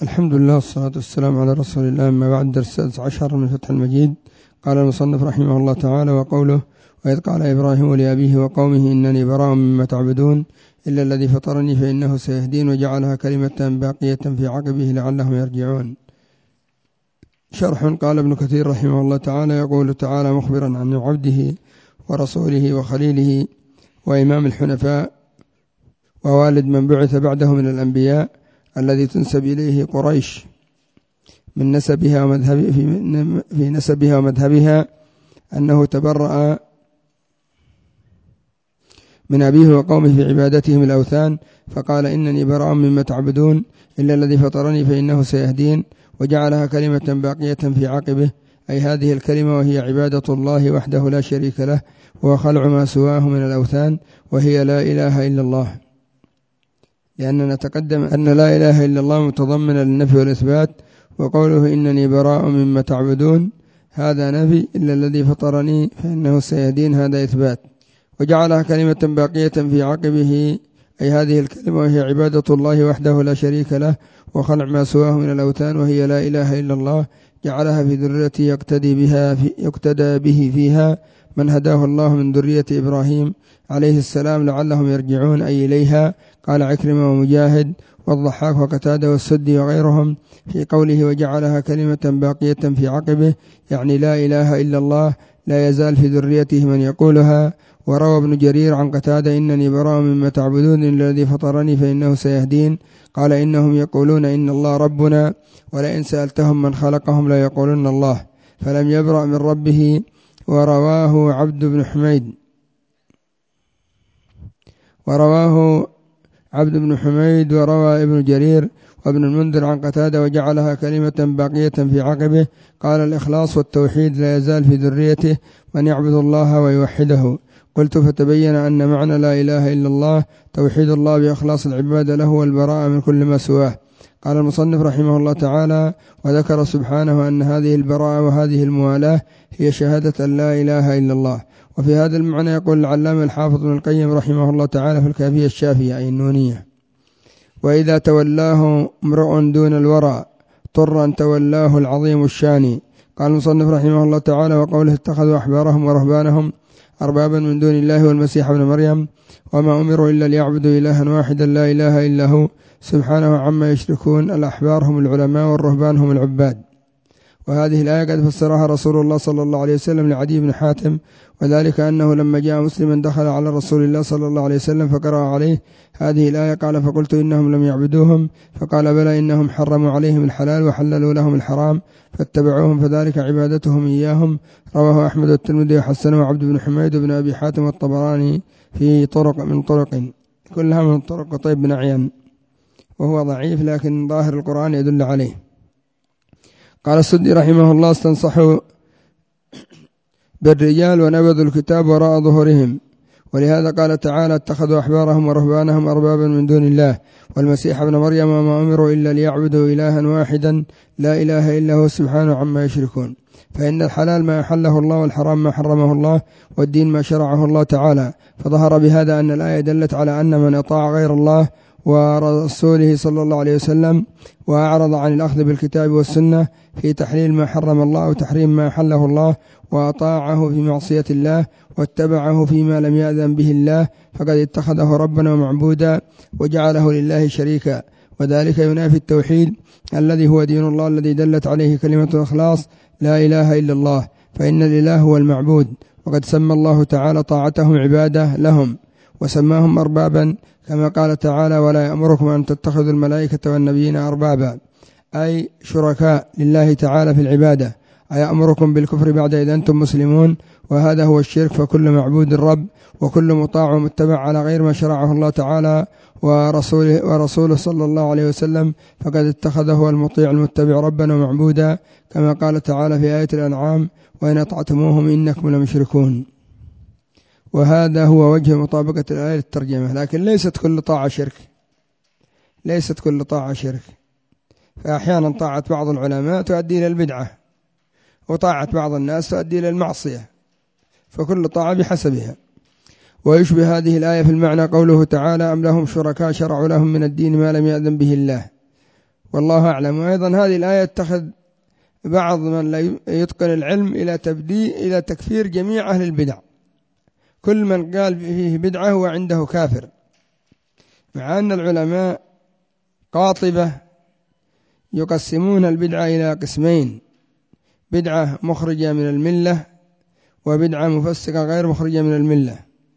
الحمد لله والصلاة والسلام على رسول الله. أما بعد، درس 16 من فتح المجيد. قال المصنف رحمه الله تعالى: وقوله: وإذ قال إبراهيم لأبيه وقومه إنني براء مما تعبدون إلا الذي فطرني فإنه سيهدين، وجعلها كلمة باقية في عقبه لعلهم يرجعون. شرح. قال ابن كثير رحمه الله تعالى: يقول تعالى مخبرا عن عبده ورسوله وخليله وإمام الحنفاء ووالد من بعث بعده من الأنبياء الذي تنسب إليه قريش من نسبها في نسبها ومذهبها أنه تبرأ من أبيه وقومه في عبادتهم الأوثان، فقال: إنني براء مما تعبدون إلا الذي فطرني فإنه سيهدين، وجعلها كلمة باقية في عقبه، أي هذه الكلمة وهي عبادة الله وحده لا شريك له، وخلع ما سواه من الأوثان، وهي لا إله إلا الله. لأننا تقدم أن لا إله إلا الله متضمنة للنفي والإثبات، وقوله إنني براء مما تعبدون هذا نفي، إلا الذي فطرني فإنه سيهدين هذا إثبات. وجعلها كلمة باقية في عقبه، أي هذه الكلمة وهي عبادة الله وحده لا شريك له، وخلع ما سواه من الأوثان، وهي لا إله إلا الله، جعلها في ذريته يقتدى به فيها من هداه الله من ذرية إبراهيم عليه السلام لعلهم يرجعون، أي إليها. قال عكرمة ومجاهد والضحاك وقتادة والسدي وغيرهم في قوله: وجعلها كلمة باقية في عقبه، يعني لا إله إلا الله، لا يزال في ذريته من يقولها. وروى ابن جرير عن قتادة: إنني براء مما تعبدون إلا الذي فطرني فإنه سيهدين. قال: إنهم يقولون إن الله ربنا، ولئن سألتهم من خلقهم لا يقولون الله، فلم يبرأ من ربه. ورواه عبد بن حميد وروى ابن جرير وابن المنذر عن قتادة: وجعلها كلمة باقية في عقبه. قال: الإخلاص والتوحيد لا يزال في ذريته من يعبد الله ويوحده. قلت: فتبين أن معنى لا إله إلا الله توحيد الله بإخلاص العبادة له والبراءة من كل ما سواه. قال المصنف رحمه الله تعالى: وذكر سبحانه أن هذه البراءة وهذه الموالاة هي شهادة أن لا إله إلا الله. وفي هذا المعنى يقول العلامة الحافظ ابن القيم رحمه الله تعالى في الكافية الشافية، أي النونية: وإذا تولاه امرؤ دون الورى طرا تولاه العظيم الشاني. قال المصنف رحمه الله تعالى: وقوله: اتخذوا أحبارهم ورهبانهم أربابا من دون الله والمسيح ابن مريم وما أمروا إلا ليعبدوا إلها واحدا لا إله إلا هو سبحانه عما يشركون. الأحبار هم العلماء والرهبان هم العباد. وهذه الآية قد فسرها رسول الله صلى الله عليه وسلم لعدي بن حاتم، وذلك أنه لما جاء مسلما دخل على رسول الله صلى الله عليه وسلم فقرأ عليه هذه الآية، قال: فقلت: إنهم لم يعبدوهم؟ فقال: بلى، إنهم حرموا عليهم الحلال وحللوا لهم الحرام فاتبعوهم، فذلك عبادتهم إياهم. رواه أحمد والترمذي وحسنه عبد بن حميد بن أبي حاتم والطبراني في من طرق كلها من طرق طيب بن عيان، وهو ضعيف لكن ظاهر القرآن يدل عليه. قال السدي رحمه الله: استنصحوا بالرجال ونبذوا الكتاب وراء ظهورهم، ولهذا قال تعالى: اتخذوا أحبارهم ورهبانهم أربابا من دون الله والمسيح ابن مريم وما أمروا إلا ليعبدوا إلها واحدا لا إله إلا هو سبحانه عما يشركون. فإن الحلال ما أحله الله والحرام ما حرمه الله والدين ما شرعه الله تعالى. فظهر بهذا أن الآية دلت على أن من أطاع غير الله ورسوله صلى الله عليه وسلم وأعرض عن الأخذ بالكتاب والسنة في تحليل ما حرم الله وتحريم ما أحله الله، وأطاعه في معصية الله واتبعه فيما لم يأذن به الله، فقد اتخذه ربنا ومعبودا وجعله لله شريكا، وذلك ينافي التوحيد الذي هو دين الله الذي دلت عليه كلمة الإخلاص لا إله إلا الله، فإن الإله هو المعبود. وقد سمى الله تعالى طاعتهم عبادة لهم وسماهم أربابا، كما قال تعالى: ولا يأمركم أن تتخذوا الملائكة والنبيين أربابا، أي شركاء لله تعالى في العبادة. أيأمركم بالكفر بعد إذ أنتم مسلمون؟ وهذا هو الشرك. فكل معبود الرب وكل مطاع ومتبع على غير ما شرعه الله تعالى ورسوله صلى الله عليه وسلم فقد اتخذه المطيع المتبع ربا ومعبودا، كما قال تعالى في آية الأنعام: وإن أطعتموهم إنكم لمشركون. وهذا هو وجه مطابقة الآية للترجمة. لكن ليست كل طاعة شرك، فأحيانا طاعة بعض العلماء تؤدي إلى البدعة، وطاعة بعض الناس تؤدي إلى المعصية، فكل طاعة بحسبها. ويشبه هذه الآية في المعنى قوله تعالى: أم لهم شركاء شرعوا لهم من الدين ما لم يأذن به الله. والله أعلم. وأيضا هذه الآية اتخذ بعض من لا يتقن العلم إلى تكفير جميع أهل البدع، كل من قال فيه بدعة هو عنده كافر، مع أن العلماء قاطبة يقسمون البدعة إلى قسمين: بدعة مخرجة من الملة وبدعة مفسقة غير مخرجة من الملة.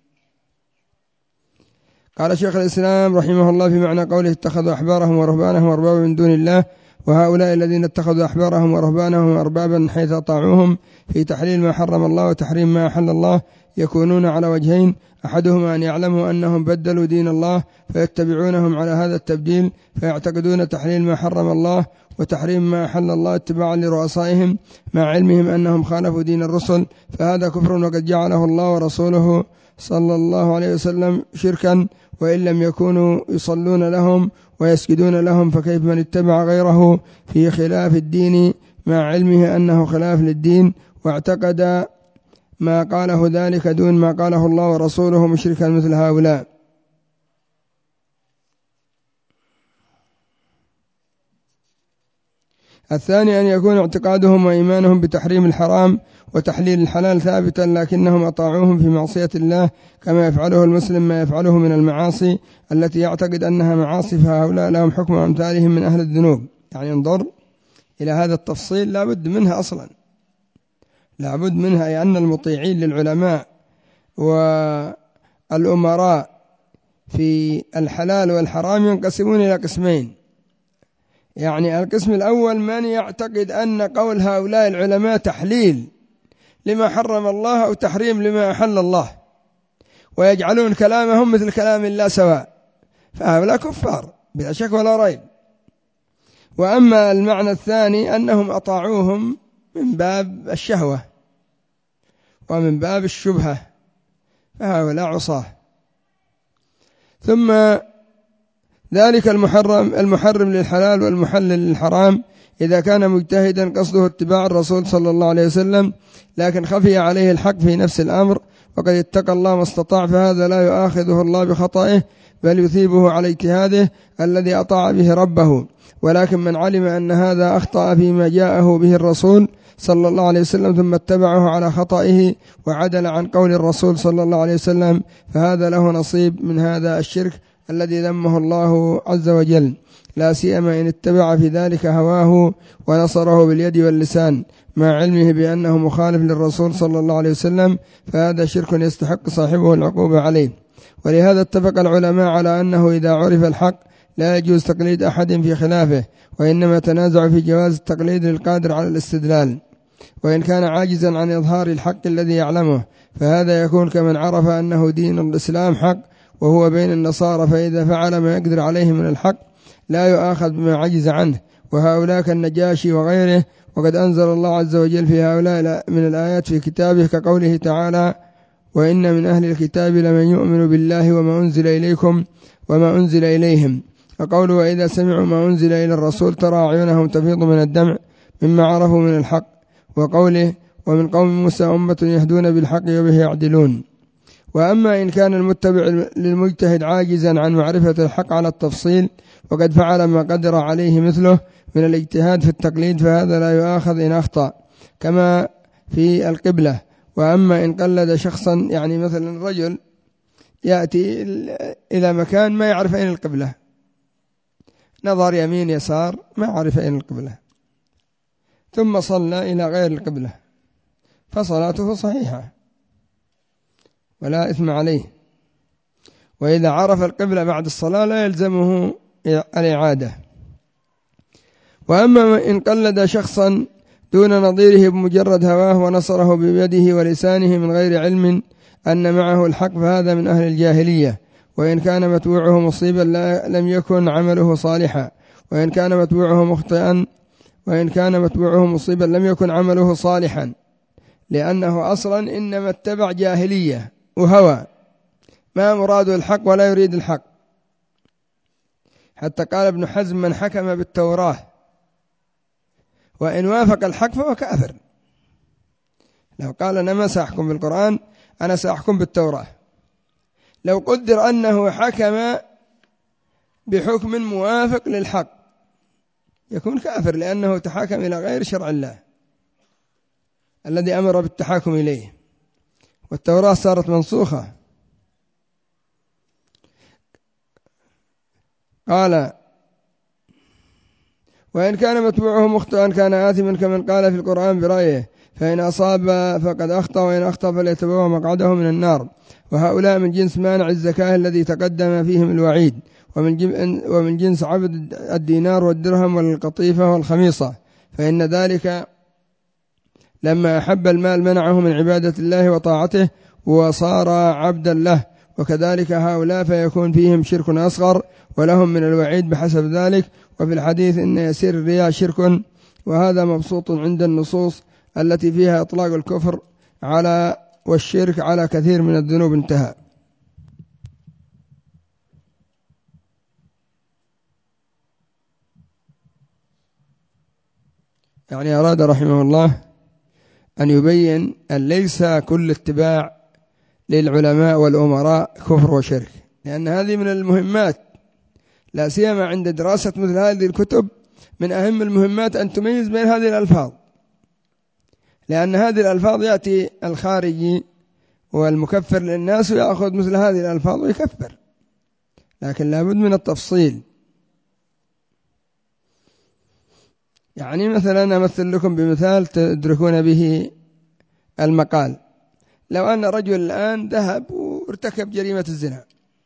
قال شيخ الإسلام رحمه الله في معنى قوله اتخذوا أحبارهم ورهبانهم أربابا من دون الله: وهؤلاء الذين اتخذوا أحبارهم ورهبانهم أربابا حيث أطاعوهم في تحليل ما حرم الله وتحريم ما أحل الله يكونون على وجهين: أحدهما أن يعلموا أنهم بدلوا دين الله فيتبعونهم على هذا التبديل فيعتقدون تحليل ما حرم الله وتحريم ما أحل الله اتباعا لرؤسائهم مع علمهم أنهم خالفوا دين الرسل، فهذا كفر وقد جعله الله ورسوله صلى الله عليه وسلم شركا، وإن لم يكونوا يصلون لهم ويسجدون لهم، فكيف من اتبع غيره في خلاف الدين مع علمه أنه خلاف للدين واعتقد ما قاله ذلك دون ما قاله الله ورسوله مشركا مثل هؤلاء. الثاني أن يكون اعتقادهم وإيمانهم بتحريم الحرام وتحليل الحلال ثابتا، لكنهم أطاعوهم في معصية الله كما يفعله المسلم ما يفعله من المعاصي التي يعتقد أنها معاصي، فهؤلاء لهم حكم أمثالهم من أهل الذنوب. يعني انظر إلى هذا التفصيل، لا بد منها أصلا، لا بد منها، أي أن المطيعين للعلماء والأمراء في الحلال والحرام ينقسمون إلى قسمين. يعني القسم الأول من يعتقد أن قول هؤلاء العلماء تحليل لما حرم الله أو تحريم لما أحل الله، ويجعلون كلامهم مثل كلام الله سواء، فهؤلاء كفار بلا شك ولا ريب. وأما المعنى الثاني أنهم أطاعوهم من باب الشهوة ومن باب الشبهة، فهؤلاء عصاه. ثم ذلك المحرم للحلال والمحلل للحرام إذا كان مجتهدا قصده اتباع الرسول صلى الله عليه وسلم لكن خفي عليه الحق في نفس الأمر وقد اتقى الله ما استطاع، فهذا لا يؤاخذه الله بخطئه بل يثيبه على اجتهاده الذي أطاع به ربه. ولكن من علم أن هذا أخطأ فيما جاءه به الرسول صلى الله عليه وسلم ثم اتبعه على خطئه وعدل عن قول الرسول صلى الله عليه وسلم، فهذا له نصيب من هذا الشرك الذي ذمه الله عز وجل، لا سيما إن اتبع في ذلك هواه ونصره باليد واللسان مع علمه بأنه مخالف للرسول صلى الله عليه وسلم، فهذا شرك يستحق صاحبه العقوبة عليه. ولهذا اتفق العلماء على أنه إذا عرف الحق لا يجوز تقليد أحد في خلافه، وإنما تنازع في جواز التقليد للقادر على الاستدلال، وإن كان عاجزا عن إظهار الحق الذي يعلمه، فهذا يكون كمن عرف أنه دين الإسلام حق وهو بين النصارى، فإذا فعل ما يقدر عليه من الحق لا يؤاخذ بما عجز عنه، وهؤلاء كالنجاشي وغيره. وقد أنزل الله عز وجل في هؤلاء من الآيات في كتابه كقوله تعالى: وإن من أهل الكتاب لمن يؤمن بالله وما أنزل إليكم وما أنزل إليهم، وقوله: وإذا سمعوا ما أنزل إلى الرسول ترى أعينهم تفيض من الدمع مما عرفوا من الحق، وقوله: ومن قوم موسى أمة يهدون بالحق وبه يعدلون. وأما إن كان المتبع للمجتهد عاجزا عن معرفة الحق على التفصيل وقد فعل ما قدر عليه مثله من الاجتهاد في التقليد، فهذا لا يؤاخذ إن أخطأ، كما في القبلة. وأما إن قلد شخصا، يعني مثلا رجل يأتي إلى مكان ما يعرف أين القبلة، نظر يمين يسار ما عرف أين القبلة، ثم صلى إلى غير القبلة، فصلاته صحيحة ولا إثم عليه. وإذا عرف القبلة بعد الصلاة لا يلزمه الإعادة. وأما إن قلد شخصا دون نظيره بمجرد هواه ونصره بيده ولسانه من غير علم أن معه الحق، فهذا من أهل الجاهلية، وإن كان متبوعه مصيبا لم يكن عمله صالحا، وإن كان متبوعه مخطئا وإن كان متبوعه مصيبا لم يكن عمله صالحا، لأنه أصلا إنما اتبع جاهلية وهوى ما مراده الحق ولا يريد الحق. حتى قال ابن حزم: من حكم بالتوراة وإن وافق الحق فهو كافر. لو قال أنا ما سأحكم بالقرآن، أنا سأحكم بالتوراة، لو قدر أنه حكم بحكم موافق للحق يكون كافر، لأنه تحاكم إلى غير شرع الله الذي أمر بالتحاكم إليه، والتوراة صارت منسوخة. قال: وإن كان متبوعه مخطئا كان آثما كمن قال في القرآن برأيه، فإن أصاب فقد أخطأ، وإن أخطأ فليتبوأ مقعده من النار. وهؤلاء من جنس مانع الزكاة الذي تقدم فيهم الوعيد، ومن جنس عبد الدينار والدرهم والقطيفة والخميصة، فإن ذلك لما أحب المال منعه من عبادة الله وطاعته وصار عبدا له. وكذلك هؤلاء فيكون فيهم شرك أصغر ولهم من الوعيد بحسب ذلك. وفي الحديث إن يسير الرياء شرك، وهذا مبسوط عند النصوص التي فيها إطلاق الكفر على والشرك على كثير من الذنوب. انتهى. يعني أراد رحمه الله أن يبين أن ليس كل اتباع للعلماء والأمراء كفر وشرك، لأن هذه من المهمات، لا سيما عند دراسة مثل هذه الكتب، من أهم المهمات أن تميز بين هذه الألفاظ، لأن هذه الألفاظ يأتي الخارجي والمكفر للناس ويأخذ مثل هذه الألفاظ ويكفر، لكن لابد من التفصيل. يعني مثلا أمثل لكم بمثال تدركون به المقال. لو أن رجل الآن ذهب وارتكب جريمة الزنا،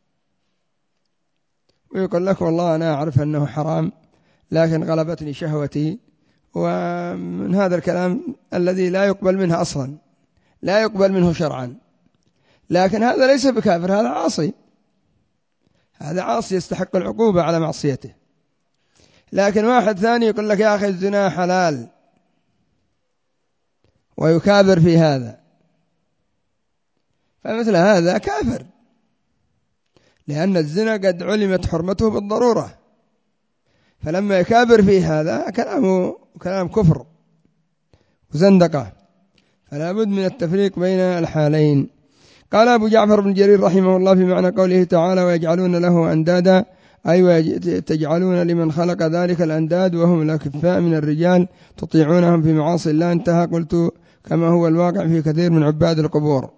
ويقول لك والله أنا أعرف أنه حرام لكن غلبتني شهوتي، ومن هذا الكلام الذي لا يقبل منه أصلا، لا يقبل منه شرعا، لكن هذا ليس بكافر، هذا عاصي، هذا عاصي يستحق العقوبة على معصيته. لكن واحد ثاني يقول لك يا أخي الزنا حلال ويكابر في هذا، فمثل هذا كافر، لأن الزنا قد علمت حرمته بالضرورة، فلما يكابر في هذا كلام كفر وزندقة، فلا بد من التفريق بين الحالين. قال أبو جعفر بن جرير رحمه الله في معنى قوله تعالى: ويجعلون له أندادا، أي تجعلون لمن خلق ذلك الأنداد وهم الأكفاء من الرجال تطيعونهم في معاصي الله. انتهى. قلت كما هو الواقع في كثير من عباد القبور.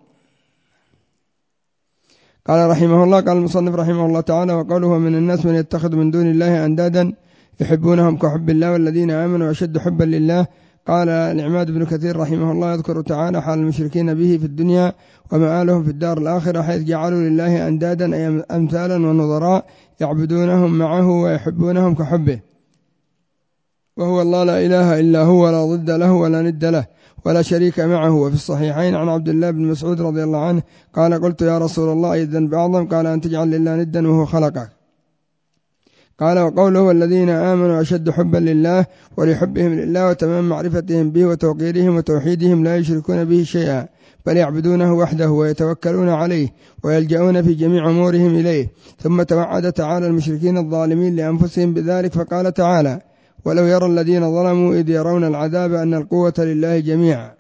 قال رحمه الله: قال المصنف رحمه الله تعالى: وقوله من الناس من يتخذ من دون الله أندادا يحبونهم كحب الله والذين آمنوا أشد حبا لله. قال العماد بن كثير رحمه الله: يذكر تعالى حال المشركين به في الدنيا ومآلهم في الدار الآخرة، حيث جعلوا لله أندادا أي أمثالا ونظراء يعبدونهم معه ويحبونهم كحبه، وهو الله لا إله إلا هو، ولا ضد له ولا ند له ولا شريك معه. وفي الصحيحين عن عبد الله بن مسعود رضي الله عنه قال: قلت يا رسول الله أي الذنب أعظم؟ قال: أن تجعل لله ندا وهو خلقك. قال: وقوله والذين آمنوا أشد حبا لله ولحبهم لله وتمام معرفتهم به وتوقيرهم وتوحيدهم لا يشركون به شيئا بل يعبدونه وحده ويتوكلون عليه ويلجؤون في جميع أمورهم إليه. ثم توعد تعالى المشركين الظالمين لأنفسهم بذلك فقال تعالى: ولو يرى الذين ظلموا إذ يرون العذاب أن القوة لله جميعا.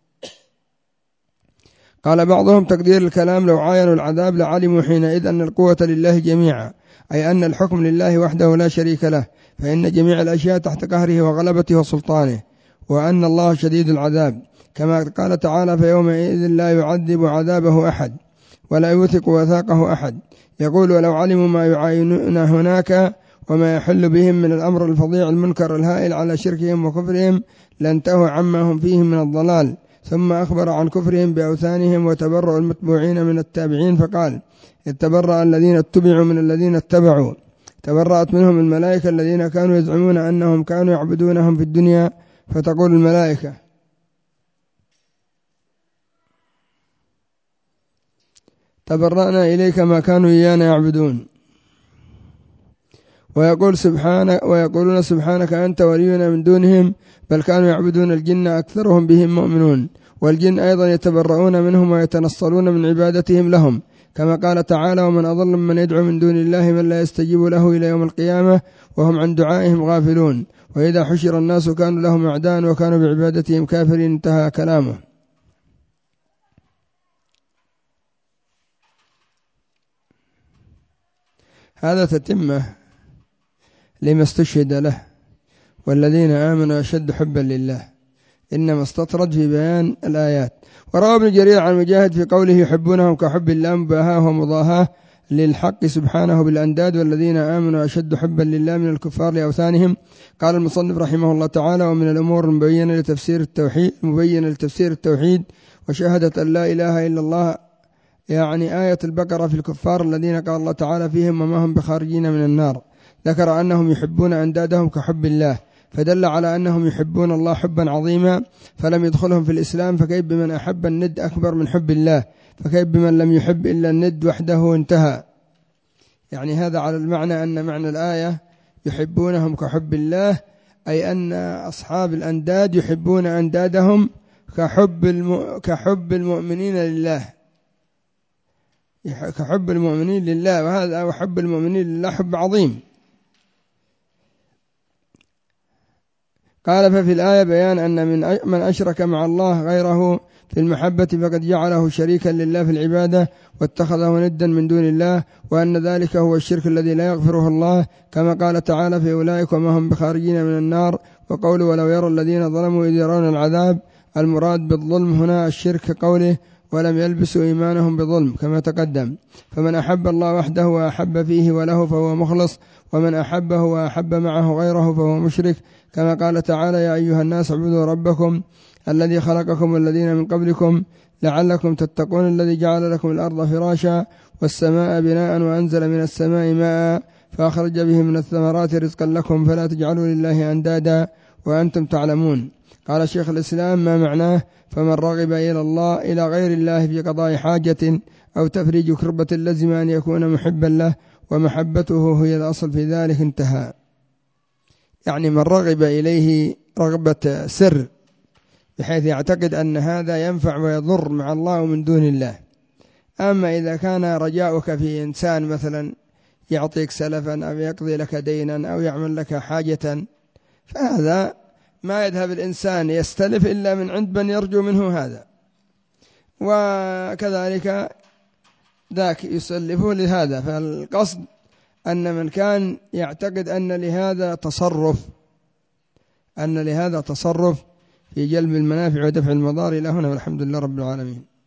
قال بعضهم تقدير الكلام: لو عاينوا العذاب لعلموا حينئذ أن القوة لله جميعا، أي أن الحكم لله وحده لا شريك له، فإن جميع الأشياء تحت قهره وغلبته وسلطانه، وأن الله شديد العذاب، كما قال تعالى: فيومئذ لا يعذب عذابه أحد ولا يوثق وثاقه أحد. يقول: ولو علموا ما يعاينون هناك وما يحل بهم من الأمر الفظيع المنكر الهائل على شركهم وكفرهم لانتهوا عما هم فيه من الضلال. ثم أخبر عن كفرهم بأوثانهم وتبرؤ المتبوعين من التابعين فقال: اتبرأ الذين اتبعوا من الذين اتبعوا، تبرأت منهم الملائكة الذين كانوا يزعمون أنهم كانوا يعبدونهم في الدنيا، فتقول الملائكة: تبرأنا إليك ما كانوا إيانا يعبدون. ويقولون سبحانك أنت ولينا من دونهم بل كانوا يعبدون الجن أكثرهم بهم مؤمنون. والجن أيضا يتبرؤون منهم ويتنصلون من عبادتهم لهم، كما قال تعالى: ومن أضل من يدعو من دون الله من لا يستجيب له إلى يوم القيامة وهم عن دعائهم غافلون. وإذا حشر الناس كانوا لهم أعداء وكانوا بعبادتهم كافرين. انتهى كلامه. هذا تتمة لما استشهد له، والذين آمنوا أشد حبا لله، إنما استطرد في بيان الآيات. وروى ابن جرير عن مجاهد في قوله يحبونهم كحب الله مباهاة ومضاهاة للحق سبحانه بالأنداد، والذين آمنوا أشد حبا لله من الكفار لأوثانهم. قال المصنف رحمه الله تعالى: ومن الأمور المبينة لتفسير التوحيد وشهادة أن لا إله إلا الله، يعني آية البقرة في الكفار الذين قال الله تعالى فيهم وما هم بخارجين من النار، ذكر أنهم يحبون أندادهم كحب الله، فدل على أنهم يحبون الله حبا عظيما، فلم يدخلهم في الإسلام، فكيف بمن أحب الند أكبر من حب الله، فكيف بمن لم يحب إلا الند وحده انتهى. يعني هذا على المعنى أن معنى الآية يحبونهم كحب الله، أي أن أصحاب الأنداد يحبون أندادهم كحب المؤمنين لله، كحب المؤمنين لله، وهذا وحب المؤمنين لله حب عظيم. قال: ففي الآية بيان أن من أشرك مع الله غيره في المحبة فقد جعله شريكا لله في العبادة واتخذه ندا من دون الله، وأن ذلك هو الشرك الذي لا يغفره الله، كما قال تعالى: في أولئك وما هم بخارجين من النار. وقوله: ولو يرى الذين ظلموا إذ يرون العذاب، المراد بالظلم هنا الشرك، كقوله: ولم يلبسوا إيمانهم بظلم، كما تقدم. فمن أحب الله وحده وأحب فيه وله فهو مخلص، ومن أحبه وأحب معه غيره فهو مشرك، كما قال تعالى: يا أيها الناس اعبدوا ربكم الذي خلقكم والذين من قبلكم لعلكم تتقون، الذي جعل لكم الأرض فراشا والسماء بناء وأنزل من السماء ماء فأخرج به من الثمرات رزقا لكم فلا تجعلوا لله أندادا وأنتم تعلمون. قال شيخ الإسلام: ما معناه؟ فمن رغب إلى غير الله في قضاء حاجة أو تفريج كربة لزم أن يكون محبا له، ومحبته هي الأصل في ذلك، انتهى. يعني من رغب إليه رغبة سر، بحيث يعتقد أن هذا ينفع ويضر مع الله ومن دون الله. أما إذا كان رجاؤك في إنسان مثلا يعطيك سلفا أو يقضي لك دينا أو يعمل لك حاجة، فهذا ما يذهب الإنسان يستلف إلا من عند من يرجو منه هذا، وكذلك ذاك يسلفه لهذا. فالقصد أن من كان يعتقد أن لهذا تصرف في جلب المنافع ودفع المضار. إلى هنا والحمد لله رب العالمين.